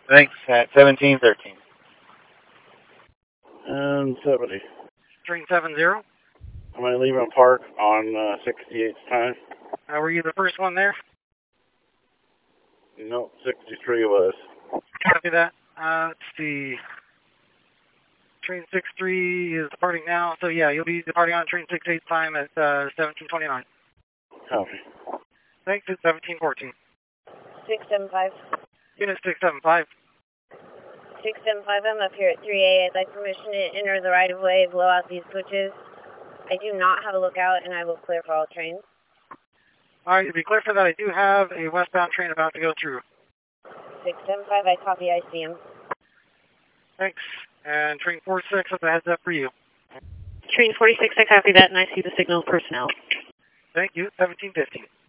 Thanks, at 1713. And 70. Train 70. I'm going to leave in park on 68's time. Were you the first one there? Nope, 63 was. Copy that. Let's see. Train 63 is departing now, so yeah, you'll be departing on train 68's time at 1729. Copy. Thanks, it's 1714. 675. Unit 675. 675, I'm up here at 3A. I'd like permission to enter the right-of-way, blow out these switches. I do not have a lookout, and I will clear for all trains. All right, to be clear for that, I do have a westbound train about to go through. 675, I copy, I see him. Thanks. And train 46, that's a heads up for you. Train 46, I copy that, and I see the signal personnel. Thank you, 1715.